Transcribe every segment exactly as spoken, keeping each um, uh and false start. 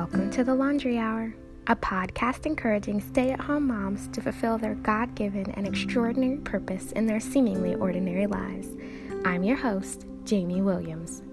Welcome to the Laundry Hour, a podcast encouraging stay-at-home moms to fulfill their God-given and extraordinary purpose in their seemingly ordinary lives. I'm your host, Jamie Williams.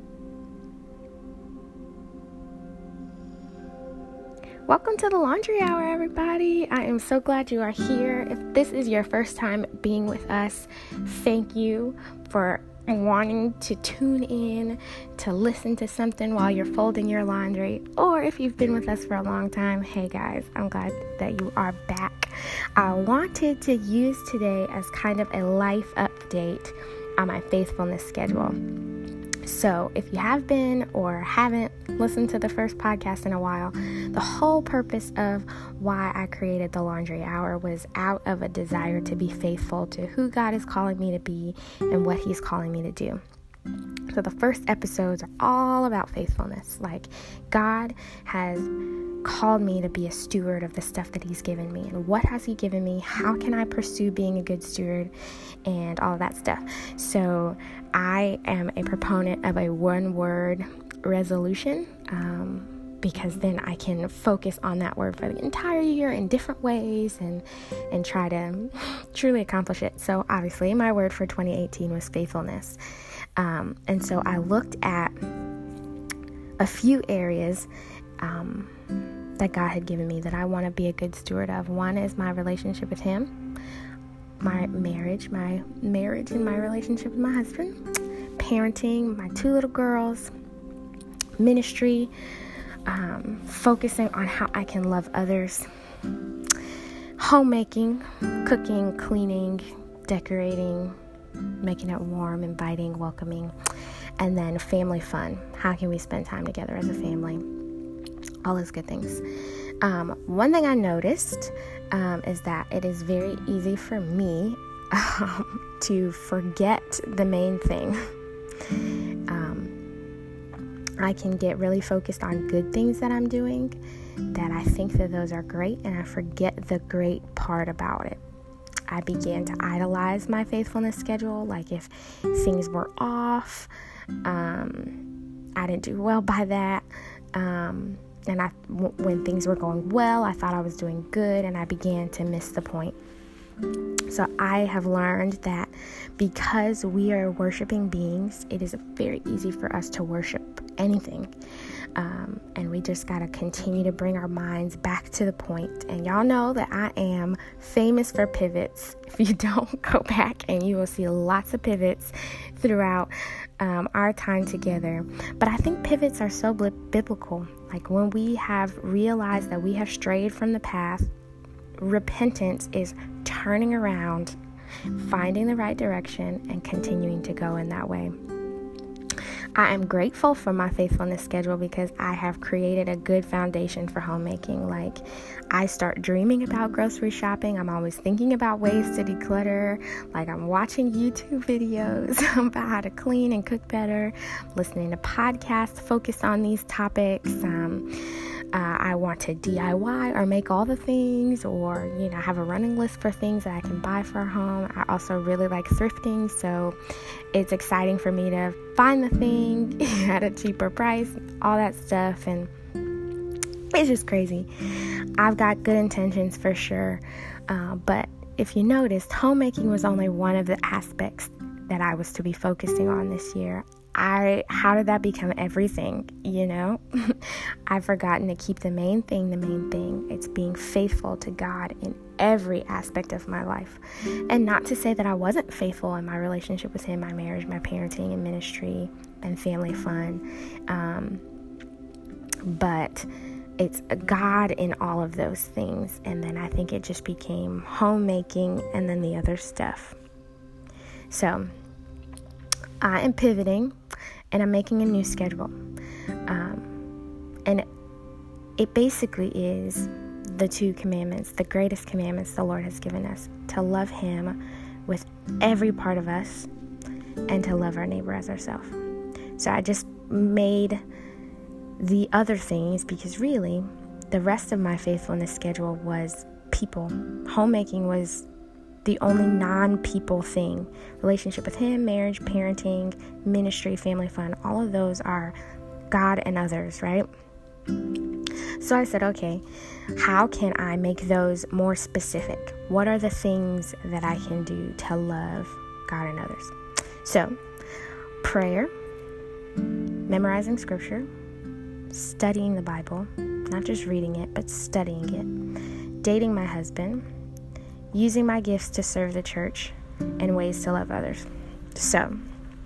Welcome to the Laundry Hour, everybody. I am so glad you are here. If this is your first time being with us, thank you for wanting to tune in to listen to something while you're folding your laundry. Or if you've been with us for a long time, hey guys, I'm glad that you are back. I wanted to use today as kind of a life update on my faithfulness schedule. So if you have been or haven't listened to the first podcast in a while, the whole purpose of why I created the Laundry Hour was out of a desire to be faithful to who God is calling me to be and what He's calling me to do. So the first episodes are all about faithfulness. Like, God has called me to be a steward of the stuff that He's given me. And what has He given me? How can I pursue being a good steward? And all of that stuff. So I am a proponent of a one-word resolution, um, because then I can focus on that word for the entire year in different ways and and try to truly accomplish it. So obviously my word for twenty eighteen was faithfulness. Um, and so I looked at a few areas um, that God had given me that I want to be a good steward of. One is my relationship with Him, my marriage, my marriage and my relationship with my husband, parenting my two little girls, ministry, um, focusing on how I can love others, homemaking, cooking, cleaning, decorating, making it warm, inviting, welcoming, and then family fun. How can we spend time together as a family? All those good things. Um, one thing I noticed um, is that it is very easy for me um, to forget the main thing. Um, I can get really focused on good things that I'm doing, that I think that those are great, and I forget the great part about it. I began to idolize my faithfulness schedule. Like if things were off, um, I didn't do well by that. Um, and I, w- when things were going well, I thought I was doing good, and I began to miss the point. So I have learned that because we are worshiping beings, it is very easy for us to worship anything. Um, and we just got to continue to bring our minds back to the point. And y'all know that I am famous for pivots. If you don't, go back and you will see lots of pivots throughout um, our time together. But I think pivots are so bl- biblical. Like when we have realized that we have strayed from the path, repentance is turning around, finding the right direction, and continuing to go in that way. I am grateful for my faithfulness schedule because I have created a good foundation for homemaking. Like, I start dreaming about grocery shopping. I'm always thinking about ways to declutter. Like, I'm watching YouTube videos about how to clean and cook better, listening to podcasts focused on these topics. Um, uh, I want to D I Y or make all the things, or, you know, have a running list for things that I can buy for home. I also really like thrifting, so it's exciting for me to find the thing at a cheaper price, all that stuff, and it's just crazy. I've got good intentions for sure, uh, but if you noticed, homemaking was only one of the aspects that I was to be focusing on this year. I, how did that become everything, you know? I've forgotten to keep the main thing the main thing. It's being faithful to God in every aspect of my life. And not to say that I wasn't faithful in my relationship with Him, my marriage, my parenting and ministry and family fun. Um, but it's God in all of those things. And then I think it just became homemaking and then the other stuff. So I am pivoting, and I'm making a new schedule. Um, and it, it basically is the two commandments, the greatest commandments the Lord has given us, to love Him with every part of us and to love our neighbor as ourselves. So I just made the other things because really the rest of my faithfulness schedule was people. Homemaking was the only non-people thing. Relationship with Him, marriage, parenting, ministry, family fun, all of those are God and others, right? So I said, okay, how can I make those more specific? What are the things that I can do to love God and others? So, prayer, memorizing scripture, studying the Bible, not just reading it, but studying it, dating my husband, using my gifts to serve the church, and ways to love others. So,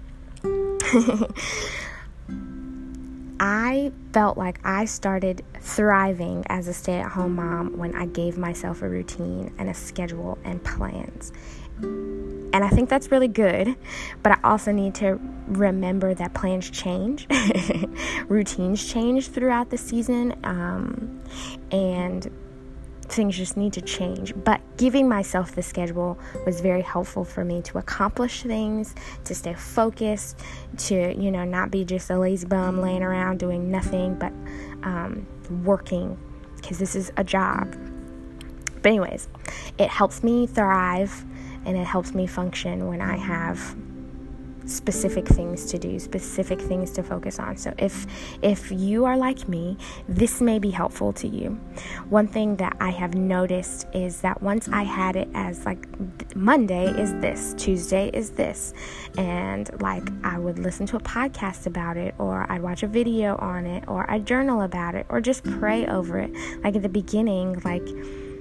I felt like I started thriving as a stay-at-home mom when I gave myself a routine and a schedule and plans. And I think that's really good, but I also need to remember that plans change, routines change throughout the season, um, and things just need to change. But giving myself the schedule was very helpful for me to accomplish things, to stay focused, to, you know, not be just a lazy bum laying around doing nothing, but um, working, because this is a job. But anyways, it helps me thrive, and it helps me function when I have specific things to do, specific things to focus on. So if if you are like me, this may be helpful to you. One thing that I have noticed is that once I had it as like Monday is this, Tuesday is this, and like I would listen to a podcast about it, or I'd watch a video on it, or I'd journal about it, or just pray over it. Like at the beginning, like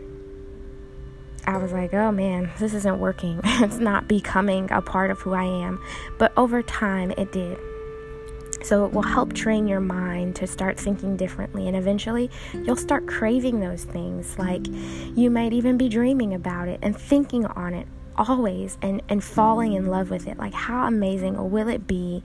I was like, oh man, this isn't working. It's not becoming a part of who I am. But over time, it did. So it will help train your mind to start thinking differently. And eventually, you'll start craving those things. Like you might even be dreaming about it and thinking on it always, and, and falling in love with it. Like how amazing will it be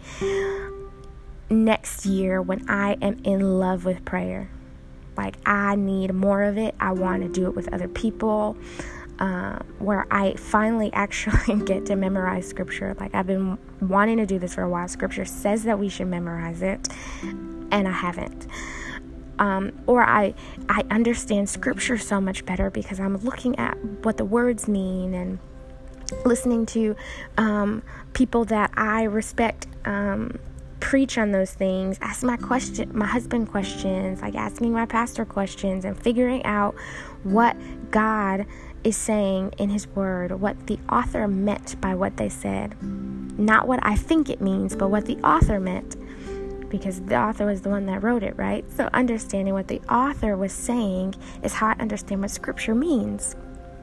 next year when I am in love with prayer? Like I need more of it. I want to do it with other people. Uh, where I finally actually get to memorize scripture. Like I've been wanting to do this for a while. Scripture says that we should memorize it, and I haven't. Um, or I I understand scripture so much better because I'm looking at what the words mean and listening to um, people that I respect um, preach on those things, ask my question, my husband questions, like asking my pastor questions, and figuring out what God is saying in his word, what the author meant by what they said. Not what I think it means, but what the author meant, because the author was the one that wrote it, right? So understanding what the author was saying is how I understand what scripture means.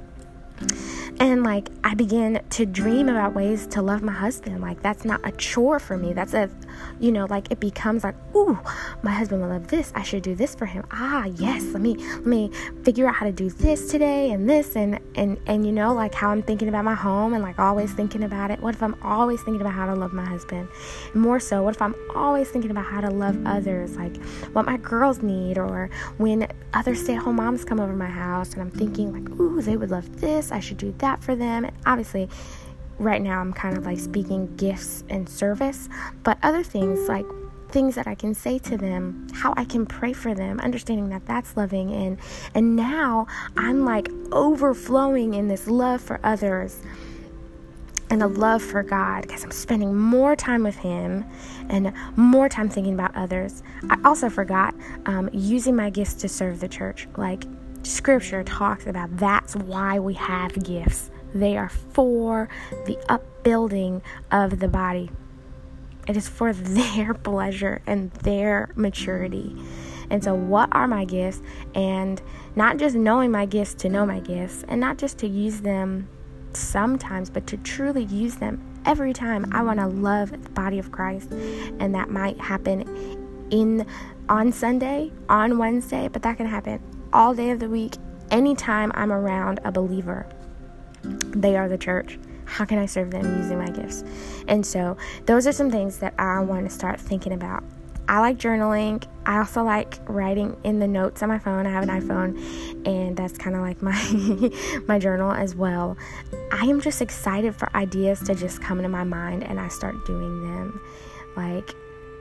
And like I began to dream about ways to love my husband. Like that's not a chore for me. That's a, you know, like it becomes like, ooh, my husband will love this. I should do this for him. Ah, yes. Let me let me figure out how to do this today and this and and and you know, like how I'm thinking about my home and like always thinking about it. What if I'm always thinking about how to love my husband? More so, what if I'm always thinking about how to love others? Like what my girls need, or when other stay-at-home moms come over my house and I'm thinking like, ooh, they would love this. I should do that for them. And obviously right now I'm kind of like speaking gifts and service, but other things like things that I can say to them, how I can pray for them, understanding that that's loving. And and now I'm like overflowing in this love for others and a love for God, because I'm spending more time with him and more time thinking about others. I also forgot um, using my gifts to serve the church. Like scripture talks about, that's why we have gifts. They are for the upbuilding of the body. It is for their pleasure and their maturity. And so what are my gifts? And not just knowing my gifts to know my gifts, and not just to use them sometimes, but to truly use them every time. I want to love the body of Christ, and that might happen in on Sunday, on Wednesday, but that can happen all day of the week, anytime I'm around a believer. They are the church. How can I serve them using my gifts? And so those are some things that I want to start thinking about. I like journaling. I also like writing in the notes on my phone. I have an iPhone, and that's kind of like my my journal as well. I am just excited for ideas to just come into my mind, and I start doing them. Like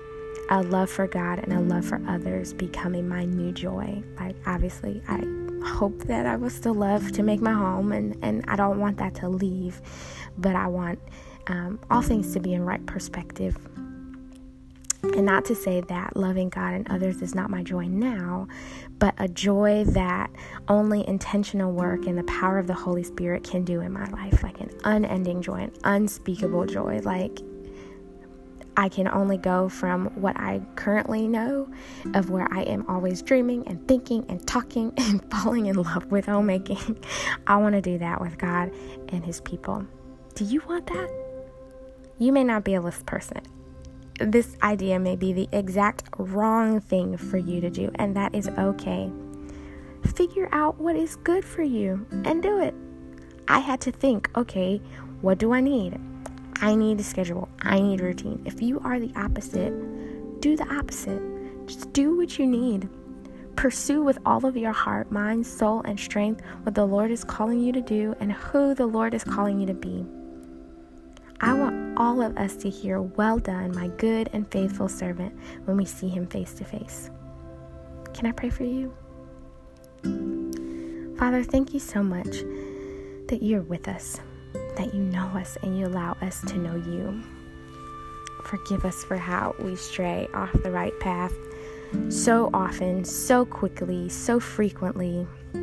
a love for God and a love for others becoming my new joy. Like obviously I hope that I will still love to make my home, and, and I don't want that to leave, but I want um, all things to be in right perspective. And not to say that loving God and others is not my joy now, but a joy that only intentional work and the power of the Holy Spirit can do in my life, like an unending joy, an unspeakable joy. Like I can only go from what I currently know of where I am always dreaming and thinking and talking and falling in love with homemaking. I want to do that with God and his people. Do you want that? You may not be a list person. This idea may be the exact wrong thing for you to do, and that is okay. Figure out what is good for you and do it. I had to think, okay, what do I need? I need a schedule. I need routine. If you are the opposite, do the opposite. Just do what you need. Pursue with all of your heart, mind, soul, and strength what the Lord is calling you to do and who the Lord is calling you to be. I want all of us to hear, "Well done, my good and faithful servant," when we see him face to face. Can I pray for you? Father, thank you so much that you're with us, that you know us and you allow us to know you. Forgive us for how we stray off the right path so often, so quickly, so frequently.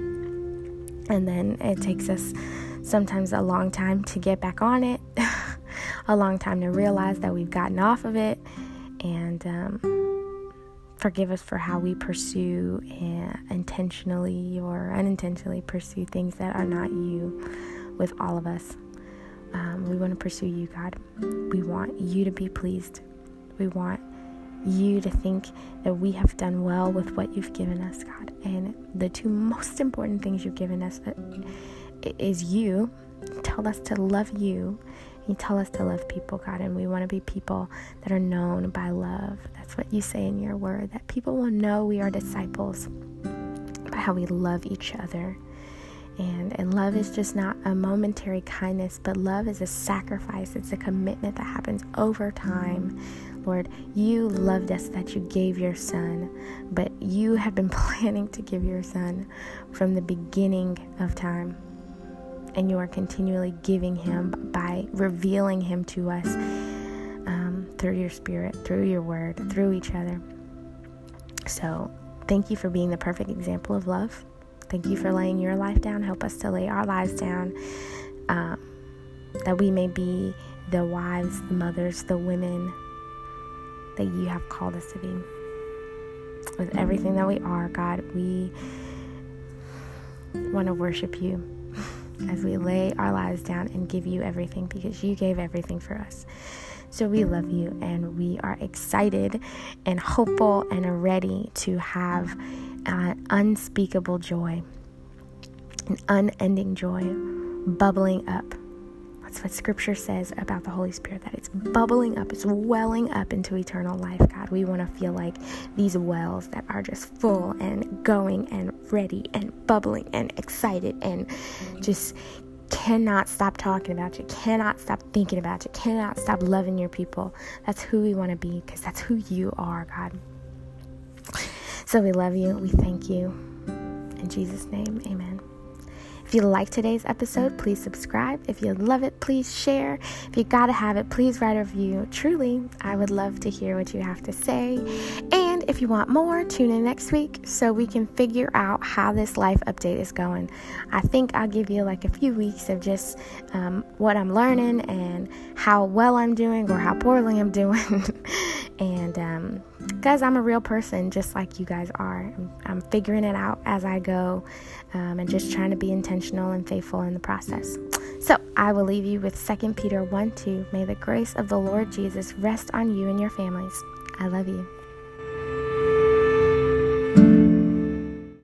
And then it takes us sometimes a long time to get back on it. A long time to realize that we've gotten off of it. And um, forgive us for how we pursue and intentionally or unintentionally pursue things that are not you with all of us. Um, we want to pursue you, God. We want you to be pleased. We want you to think that we have done well with what you've given us, God. And the two most important things you've given us is you. Tell us to love you. You tell us to love people, God, and we want to be people that are known by love. That's what you say in your word, that people will know we are disciples by how we love each other. And, and love is just not a momentary kindness, but love is a sacrifice. It's a commitment that happens over time. Lord, you loved us that you gave your son, but you have been planning to give your son from the beginning of time. And you are continually giving him by revealing him to us um, through your spirit, through your word, through each other. So thank you for being the perfect example of love. Thank you for laying your life down. Help us to lay our lives down, um, that we may be the wives, the mothers, the women that you have called us to be. With everything that we are, God, we want to worship you as we lay our lives down and give you everything, because you gave everything for us. So we love you, and we are excited and hopeful and ready to have an unspeakable joy, an unending joy bubbling up. That's what Scripture says about the Holy Spirit, that it's bubbling up, it's welling up into eternal life, God. We want to feel like these wells that are just full and going and ready and bubbling and excited and just cannot stop talking about you, cannot stop thinking about you, cannot stop loving your people. That's who we want to be, because that's who you are, God. So we love you. We thank you. In Jesus' name, amen. If you like today's episode, please subscribe. If you love it, please share. If you gotta have it, please write a review. Truly, I would love to hear what you have to say. And if you want more, tune in next week so we can figure out how this life update is going. I think I'll give you like a few weeks of just um, what I'm learning and how well I'm doing or how poorly I'm doing. And um, guys, I'm a real person just like you guys are. I'm, I'm figuring it out as I go, um, and just trying to be intentional and faithful in the process. So I will leave you with Second Peter one two. May the grace of the Lord Jesus rest on you and your families. I love you.